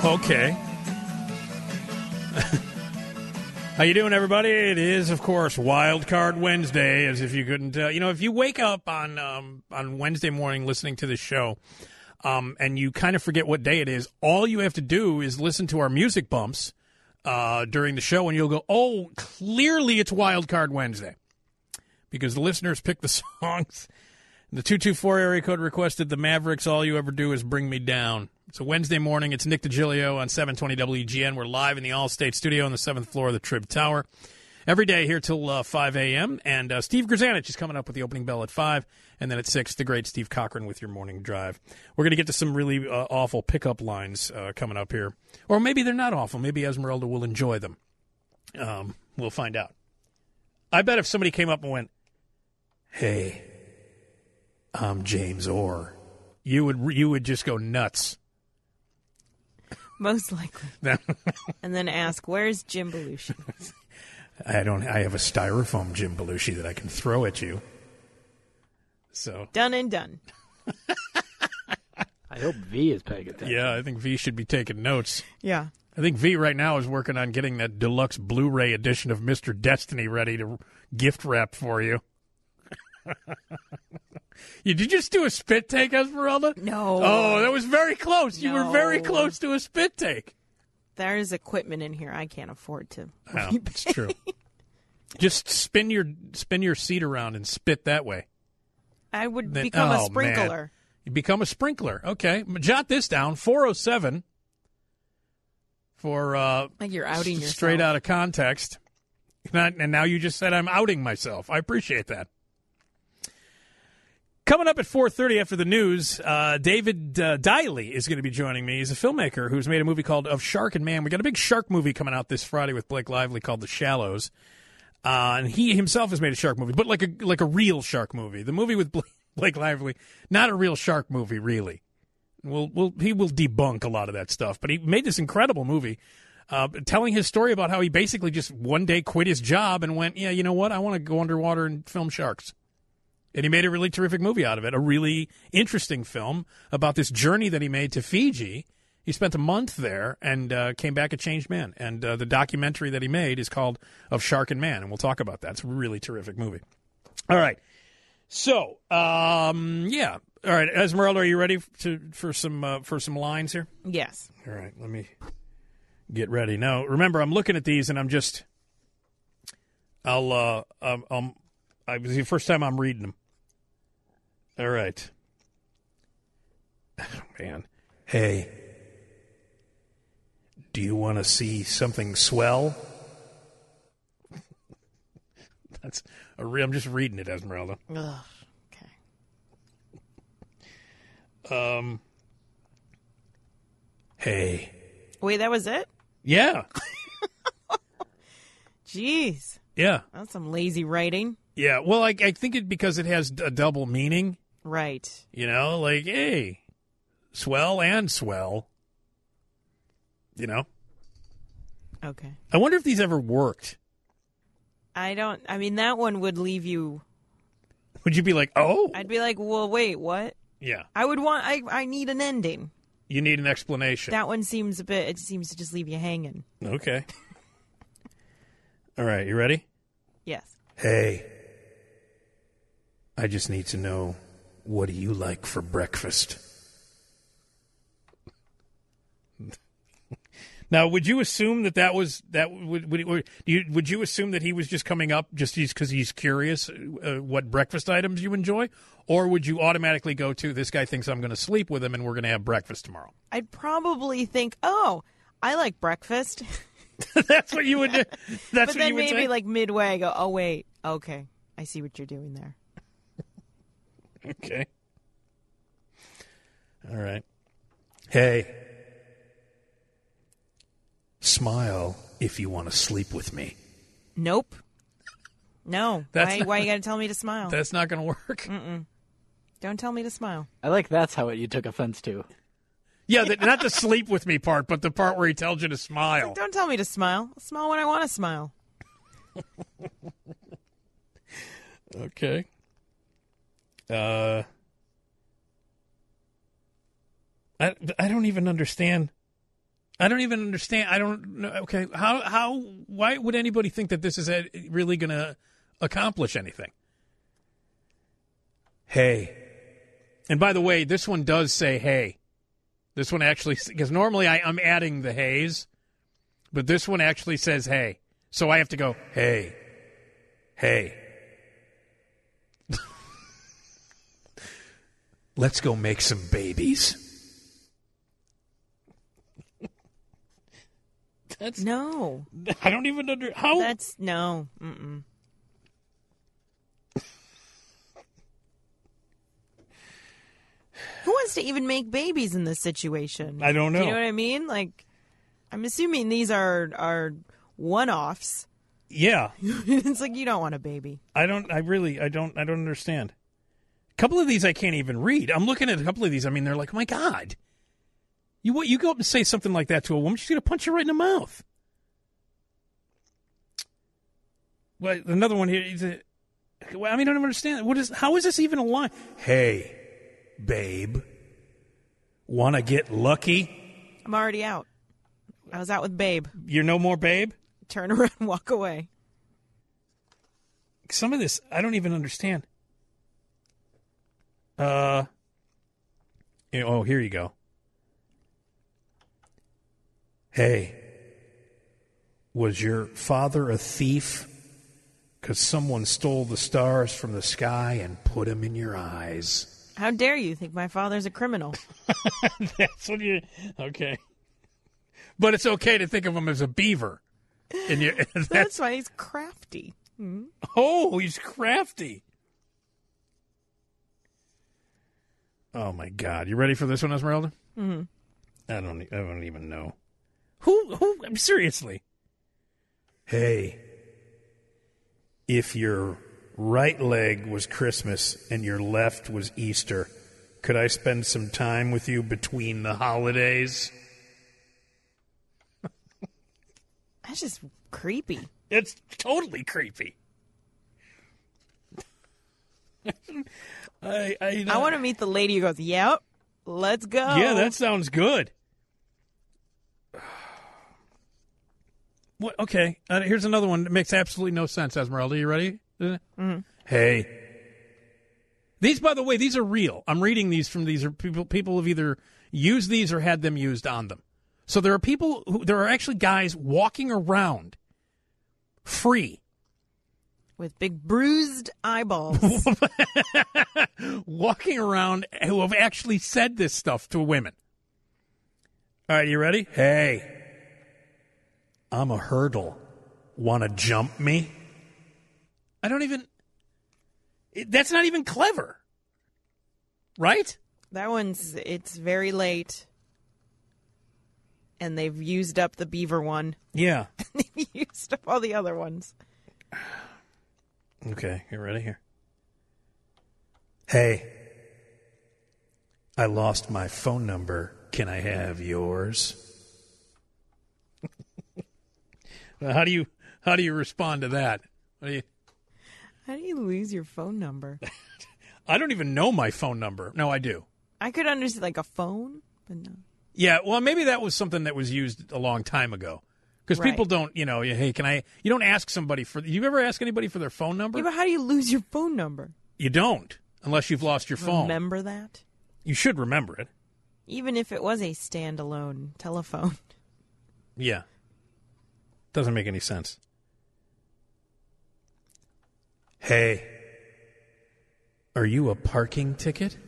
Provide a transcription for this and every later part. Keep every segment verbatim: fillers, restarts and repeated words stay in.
Okay. How you doing, everybody? It is, of course, Wild Card Wednesday, as if you couldn't tell. You know, if you wake up on um, on Wednesday morning listening to this show um, and you kind of forget what day it is, all you have to do is listen to our music bumps uh, during the show, and you'll go, oh, clearly it's Wild Card Wednesday. Because the listeners pick the songs. The two two four area code requested the Mavericks, All You Ever Do Is Bring Me Down. It's a Wednesday morning. It's Nick DiGilio on seven twenty W E G N. We're live in the All-State Studio on the seventh floor of the Trib Tower. Every day here till uh, five a.m. And uh, Steve Grzanich is coming up with the opening bell at five. And then at six, the great Steve Cochran with your morning drive. We're going to get to some really uh, awful pickup lines uh, coming up here. Or maybe they're not awful. Maybe Esmeralda will enjoy them. Um, we'll find out. I bet if somebody came up and went, "Hey, I'm James Orr," you would you would just go nuts. Most likely. And then ask, "Where's Jim Belushi?" I don't. I have a styrofoam Jim Belushi that I can throw at you. So done and done. I hope V is paying attention. Yeah, I think V should be taking notes. Yeah. I think V right now is working on getting that deluxe Blu-ray edition of Mister Destiny ready to gift wrap for you. You, did you just do a spit take, Esmeralda? No. Oh, that was very close. You No. were very close to a spit take. There's equipment in here I can't afford to. Oh, it's true. Just spin your spin your seat around and spit that way. I would Then- become oh, a sprinkler. man. You become a sprinkler. Okay. Jot this down. four oh seven for uh, Like you're outing yourself. straight out of context. Not, and now you just said I'm outing myself. I appreciate that. Coming up at four thirty after the news, uh, David uh, Diley is going to be joining me. He's a filmmaker who's made a movie called Of Shark and Man. We got a big shark movie coming out this Friday with Blake Lively called The Shallows. Uh, and he himself has made a shark movie, but like a like a real shark movie. The movie with Blake, Blake Lively, not a real shark movie, really. We'll, we'll, he will debunk a lot of that stuff. But he made this incredible movie uh, telling his story about how he basically just one day quit his job and went, yeah, you know what? I want to go underwater and film sharks. And he made a really terrific movie out of it, a really interesting film about this journey that he made to Fiji. He spent a month there and uh, came back a changed man. And uh, the documentary that he made is called Of Shark and Man, and we'll talk about that. It's a really terrific movie. All right. So, um, yeah. All right, Esmeralda, are you ready to for some uh, for some lines here? Yes. All right, let me get ready. Now, remember, I'm looking at these, and I'm just, I'll, uh, um, um, I was the first time I'm reading them. All right. Oh, man. Hey, do you want to see something swell? That's a re- I'm just reading it, Esmeralda. Ugh. Um. Hey. Wait, that was it? Yeah. Jeez. Yeah. That's some lazy writing. Yeah. Well, I, I think it because it has a double meaning. Right. You know, like, hey, swell and swell. You know? Okay. I wonder if these ever worked. I don't, I mean, that one would leave you. Would you be like, oh? I'd be like, well, wait, what? Yeah. I would want, I, I need an ending. You need an explanation. That one seems a bit, it seems to just leave you hanging. Okay. All right, you ready? Yes. Hey, I just need to know, what do you like for breakfast? Now, would you assume that that was that would would, would you would you assume that he was just coming up just because he's curious uh, what breakfast items you enjoy, or would you automatically go to this guy thinks I'm going to sleep with him and we're going to have breakfast tomorrow? I'd probably think, oh, I like breakfast. That's what you would do. That's but what then you would maybe say? like midway, I go, oh wait, okay, I see what you're doing there. Okay. All right. Hey. Smile if you want to sleep with me. Nope. No. That's why, not, why you got to tell me to smile? That's not going to work. Mm-mm. Don't tell me to smile. I like that's how it, you took offense to. Yeah, the, not the sleep with me part, but the part where he tells you to smile. Don't tell me to smile. I'll smile when I want to smile. Okay. Uh, I, I don't even understand. I don't even understand. I don't know. Okay, how how why would anybody think that this is a, really going to accomplish anything? Hey. And by the way, this one does say hey. This one actually, because normally I, I'm adding the hays, but this one actually says hey. So I have to go, hey, hey. Let's go make some babies. That's No. I don't even under how. That's no. Mm-mm. Who wants to even make babies in this situation? I don't know. Do you know what I mean? Like, I'm assuming these are are one-offs. Yeah, It's like you don't want a baby. I don't. I really. I don't. I don't understand. A couple of these I can't even read. I'm looking at a couple of these. I mean, they're like, oh my God. You what? You go up and say something like that to a woman, she's gonna punch you right in the mouth. Well, another one here. Is a, well, I mean, I don't understand. What is? How is this even a line? Hey, babe, want to get lucky? I'm already out. I was out with Babe. You're no more babe? Turn around, walk away. Some of this I don't even understand. Uh. Oh, here you go. Hey, was your father a thief? Because someone stole the stars from the sky and put them in your eyes. How dare you think my father's a criminal? That's what you. Okay. But it's okay to think of him as a beaver. And you, that's, That's why he's crafty. Hmm? Oh, he's crafty. Oh my God! You ready for this one, Esmeralda? Mm-hmm. I don't. I don't even know. Who? Who? I'm seriously. Hey, if your right leg was Christmas and your left was Easter, could I spend some time with you between the holidays? That's just creepy. It's totally creepy. I I, I want to meet the lady who goes, yep, let's go. Yeah, that sounds good. What? Okay, uh, here's another one that makes absolutely no sense. Esmeralda, you ready? Mm-hmm. Hey, these, by the way, these are real. I'm reading these from these are people. People have either used these or had them used on them. So there are people who there are actually guys walking around free. With big bruised eyeballs. Walking around who have actually said this stuff to women. All right, you ready? Hey, I'm a hurdle. Want to jump me? I don't even... It, that's not even clever. Right? That one's, it's very late. And they've used up the beaver one. Yeah. They've used up all the other ones. Okay, you ready here? Hey, I lost my phone number. Can I have yours? How do you how do you respond to that? What do you, How do you lose your phone number? I don't even know my phone number. No, I do. I could understand like a phone, but no. Yeah, well, maybe that was something that was used a long time ago. Because Right. people don't, you know, hey, can I? You don't ask somebody for. You ever ask anybody for their phone number? Yeah, but how do you lose your phone number? You don't, unless you've lost your phone. Remember that? You should remember it. Even if it was a standalone telephone. Yeah. Doesn't make any sense. Hey, are you a parking ticket?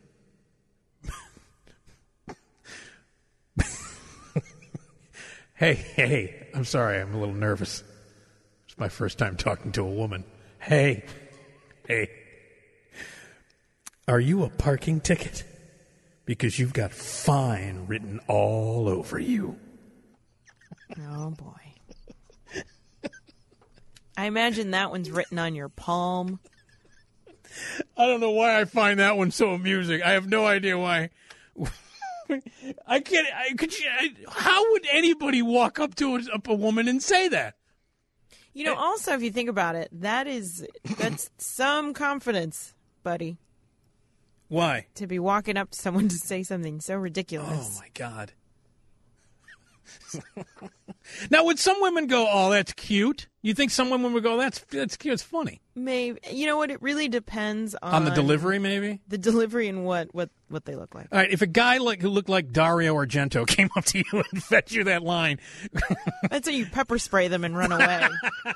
Hey, hey, I'm sorry, I'm a little nervous. It's my first time talking to a woman. Hey, hey, are you a parking ticket? Because you've got fine written all over you. Oh, boy. I imagine that one's written on your palm. I don't know why I find that one so amusing. I have no idea why. I can't. I, could you, I, how would anybody walk up to a, up a woman and say that? You know, also, if you think about it, that is, that's some confidence, buddy, Why? to be walking up to someone to say something so ridiculous. Oh my God! Now, would some women go, "Oh, that's cute"? You think some women would go, "That's that's cute, it's funny"? Maybe. You know what? It really depends on On the delivery, maybe. the delivery and what what what they look like. All right, if a guy like who looked like Dario Argento came up to you and fed you that line, That's how you pepper spray them and run away.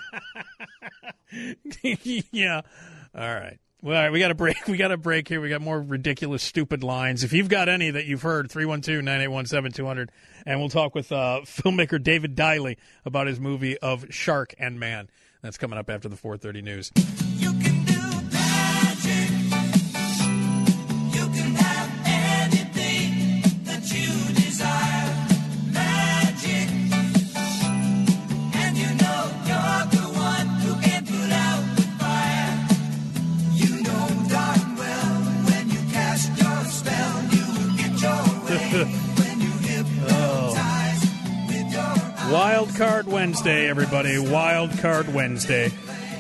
yeah. All right. Well, all right, we got a break. We got a break here. We got more ridiculous, stupid lines. If you've got any that you've heard, three one two, nine eight one, seven two zero zero, and we'll talk with uh, filmmaker David Diley about his movie of Shark and Man. That's coming up after the four thirty news. You can do magic. You can have anything that you desire. Magic. And you know you're the one who can put out the fire. You know darn well when you cast your spell, you will get your way. When you hypnotize with your eyes. Wild Card Wednesday, everybody. Wild Card Wednesday.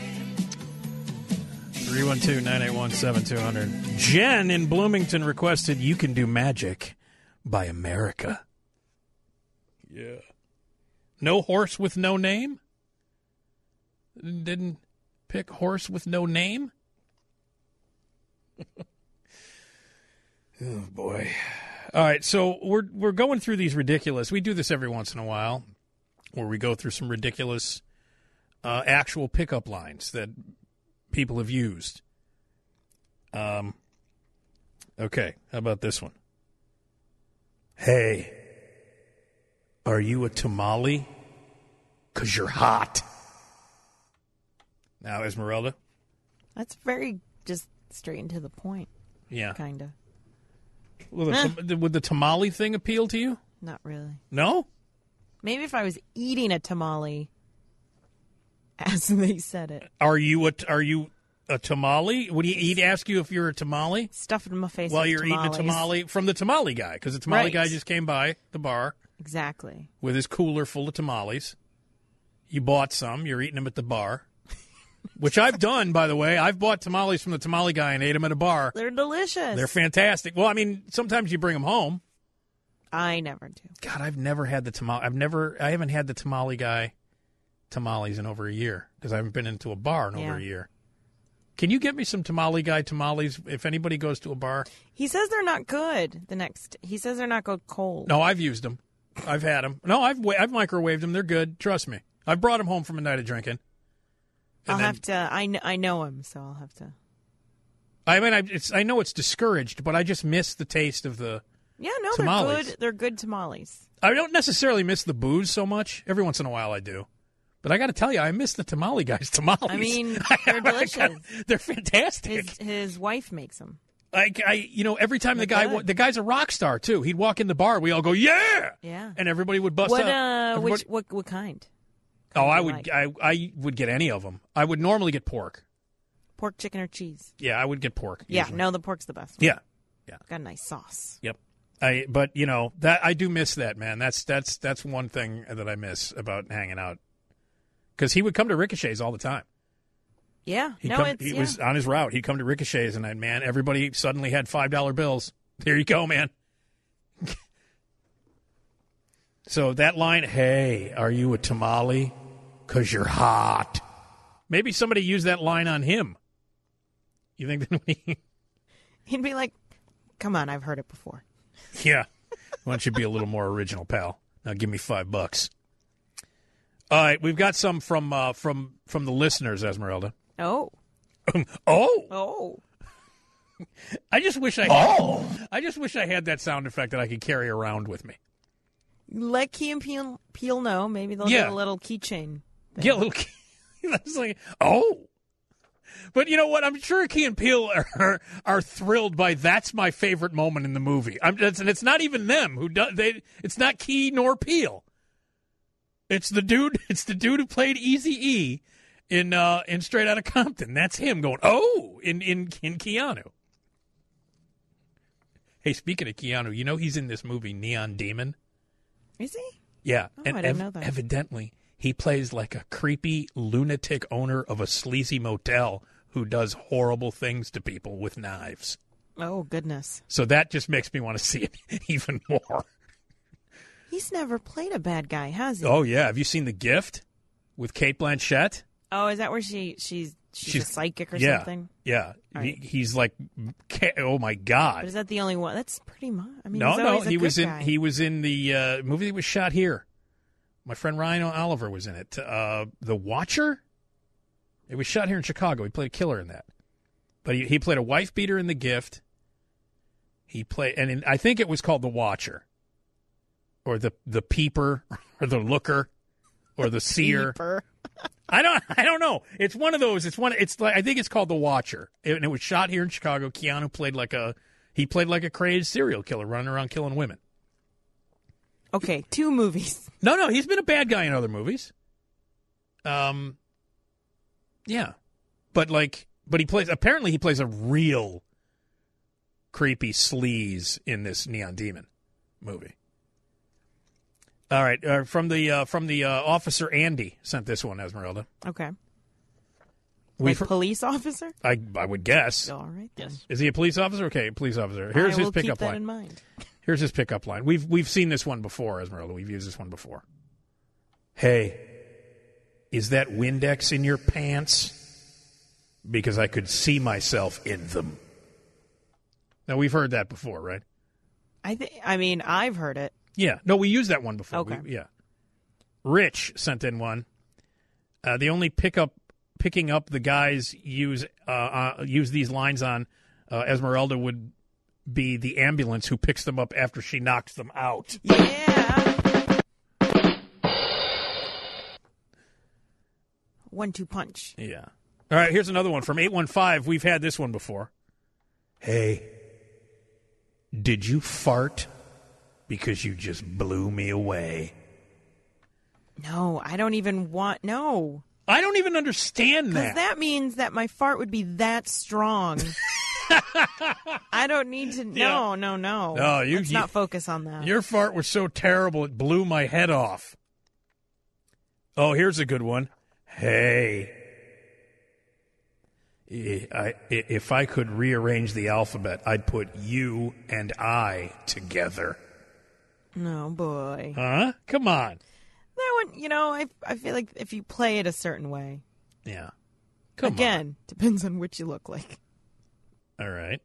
three one two, nine eight one, seven two zero zero. Jen in Bloomington requested You Can Do Magic by America. Yeah. No Horse with No Name? Didn't pick Horse with No Name? Oh, boy. All right, so we're we're going through these ridiculous. We do this every once in a while, where we go through some ridiculous uh, actual pickup lines that people have used. Um. Okay, how about this one? Hey, are you a tamale? 'Cause you're hot. Now, Esmeralda? That's very just straight and to the point, Yeah. kind of. Would the, would the tamale thing appeal to you? Not really. No? Maybe if I was eating a tamale as they said it. Are you a, are you a tamale? Would he, he'd ask you if you're a tamale? Stuffed in my face While with you're tamales. eating a tamale from the tamale guy, because the tamale Right. guy just came by the bar Exactly. with his cooler full of tamales. You bought some. You're eating them at the bar, which I've done, by the way. I've bought tamales from the tamale guy and ate them at a bar. They're delicious. They're fantastic. Well, I mean, sometimes you bring them home. I never do. God, I've never had the tamale. I've never. I haven't had the tamale guy tamales in over a year because I haven't been into a bar in over Yeah. a year. Can you get me some tamale guy tamales if anybody goes to a bar? He says they're not good. The next, he says they're not good cold. No, I've used them. I've had them. No, I've wa- I've microwaved them. They're good. Trust me. I've brought them home from a night of drinking. And I'll then- have to. I, kn- I know him, so I'll have to. I mean, I, it's, I know it's discouraged, but I just miss the taste of the. Yeah, no, Tamales. they're good. They're good tamales. I don't necessarily miss the booze so much. Every once in a while, I do. But I got to tell you, I miss the tamale guys' tamales. I mean, they're delicious. They're fantastic. His his wife makes them. I, I, you know, every time the They're guy, good. the guy's a rock star too. He'd walk in the bar, we all go, yeah, Yeah. and everybody would bust What up. uh, Everybody- which what what kind? oh, I do you would, like? I, I would get any of them. I would normally get pork. Pork, chicken, or cheese? Yeah, I would get pork. Yeah, usually. no, the pork's the best. One. Yeah, Got a nice sauce. yep. I, but you know that I do miss that, man. That's that's that's one thing that I miss about hanging out. Because he would come to Ricochet's all the time. Yeah, He'd no, come, it's he yeah. was on his route. He'd come to Ricochet's, and I, man, everybody suddenly had five dollar bills. There you go, man. So that line, "Hey, are you a tamale? 'Cause you're hot." Maybe somebody used that line on him. You think that we? He'd be like, "Come on, I've heard it before." Yeah. Why don't you be a little more original, pal? Now give me five bucks. All right, we've got some from uh, from from the listeners, Esmeralda. Oh, Oh, oh, I just wish I had, I just wish I had that sound effect that I could carry around with me. let Key and Peele, Peele know. Maybe they'll Yeah. get a little keychain. thing. Get a little. That's like, oh. But you know what? I'm sure Key and Peele are, are thrilled by that's my favorite moment in the movie. I'm, it's, and it's not even them who do, they. It's not Key nor Peele. It's the dude. It's the dude who played Eazy-E in uh, in Straight Outta Compton. That's him going, oh, in in in Keanu. Hey, speaking of Keanu, you know he's in this movie Neon Demon. Is he? Yeah, Oh, and I didn't ev- know that. evidently he plays like a creepy lunatic owner of a sleazy motel who does horrible things to people with knives. Oh goodness. So that just makes me want to see it even more. He's never played a bad guy, has he? Oh, yeah. Have you seen The Gift with Kate Blanchett? Oh, is that where she she's she's, She's- a psychic or yeah. something? Yeah. All He, right. he's like, ca- oh, my God. But is that the only one? That's pretty much. I mean, No, he's no. always a He good was in guy. He was in the uh, movie that was shot here. My friend Ryan Oliver was in it. Uh, The Watcher? It was shot here in Chicago. He played a killer in that. But he, he played a wife beater in The Gift. He played, and in, I think it was called The Watcher, or the the Peeper, or the Looker, or the Seer. Peeper. I don't, I don't know. It's one of those. It's one. It's like I think it's called The Watcher, and it was shot here in Chicago. Keanu played like a he played like a crazed serial killer running around killing women. Okay, two movies. No, no, he's been a bad guy in other movies. Um, yeah, but like, but he plays. Apparently, he plays a real creepy sleaze in this Neon Demon movie. All right, uh, from the uh, from the uh, officer Andy sent this one, Esmeralda. Okay. We've Like police officer? I I would guess. All right. Then. Yes. Is he a police officer? Okay, police officer. Here's I his will keep pickup that line. in mind. Here's his pickup line. We've we've seen this one before, Esmeralda. We've used this one before. Hey, is that Windex in your pants? Because I could see myself in them. Now we've heard that before, right? I think. I mean, I've heard it. Yeah. No, we used that one before. Okay. We- yeah. Rich sent in one. Uh, the only pickup picking up the guys use uh, uh, use these lines on uh, Esmeralda would be the ambulance who picks them up after she knocks them out. Yeah. One two punch. Yeah. All right, here's another one from eight one five. We've had this one before. Hey, did you fart because you just blew me away? No, I don't even want. No. I don't even understand Because that. that means that my fart would be that strong. I don't need to. No, no, no. No, you- Let's you- not focus on that. Your fart was so terrible it blew my head off. Oh, here's a good one. Hey, I- I- if I could rearrange the alphabet, I'd put you and I together. No, boy. Huh? Come on. That one, you know, I I feel like if you play it a certain way, Yeah. Come again, depends on what you look like. on. All right.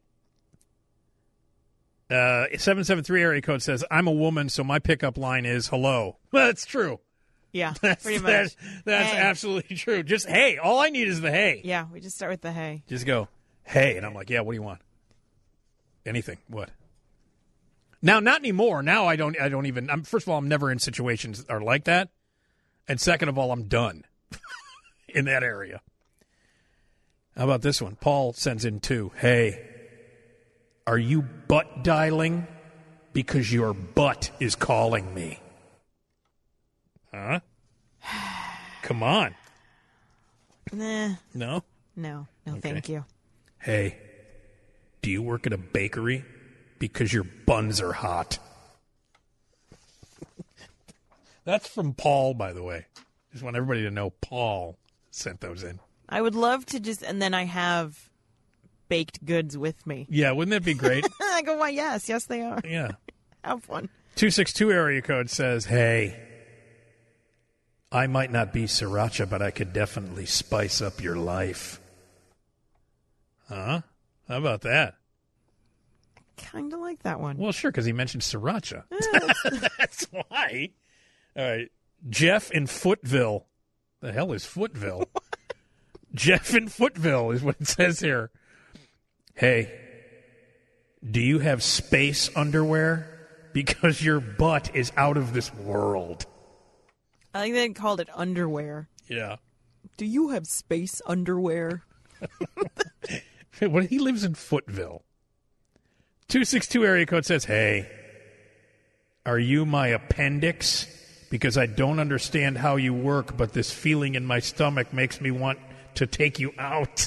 Uh, seven seven three area code says, I'm a woman, so my pickup line is hello. Well, that's true. Yeah, That's, pretty much. that's, that's Hey. absolutely true. Just, hey, all I need is the hey. Yeah, we just start with the hey. Just go, hey, and I'm like, yeah, what do you want? Anything. What? Now, not anymore. Now I don't. I don't even. I'm, first of all, I'm never in situations that are like that, and second of all, I'm done in that area. How about this one? Paul sends in two. Hey, are you butt dialing? Because your butt is calling me. Huh? Come on. Nah, No. no, no, thank you. Hey, do you work at a bakery? Because your buns are hot. That's from Paul, by the way. Just want everybody to know Paul sent those in. I would love to just, and then I have baked goods with me. Yeah, wouldn't that be great? I go, why, yes, yes, they are. Yeah. Have fun. two six two area code says, hey, I might not be sriracha, but I could definitely spice up your life. Huh? How about that? Kind of like that one. Well, sure, because he mentioned sriracha. That's why. All right. Jeff in Footville. The hell is Footville? Jeff in Footville is what it says here. Hey, do you have space underwear? Because your butt is out of this world. I think they called it underwear. Yeah. Do you have space underwear? What? He lives in Footville. two six two area code says, hey, are you my appendix? Because I don't understand how you work, but this feeling in my stomach makes me want to take you out.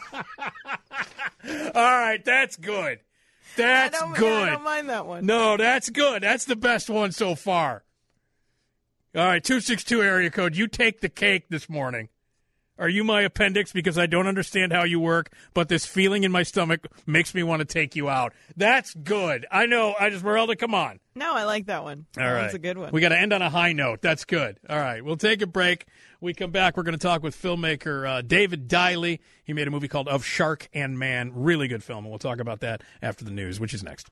All right, that's good. That's I don't, good. yeah, I don't mind that one. No, that's good. That's the best one so far. All right, two six two area code. You take the cake this morning. Are you my appendix because I don't understand how you work, but this feeling in my stomach makes me want to take you out? That's good. I know. I just, Esmeralda, come on. No, I like that one. All that right. That's a good one. We got to end on a high note. That's good. All right. We'll take a break. We come back. We're going to talk with filmmaker uh, David Diley. He made a movie called Of Shark and Man. Really good film, and we'll talk about that after the news, which is next.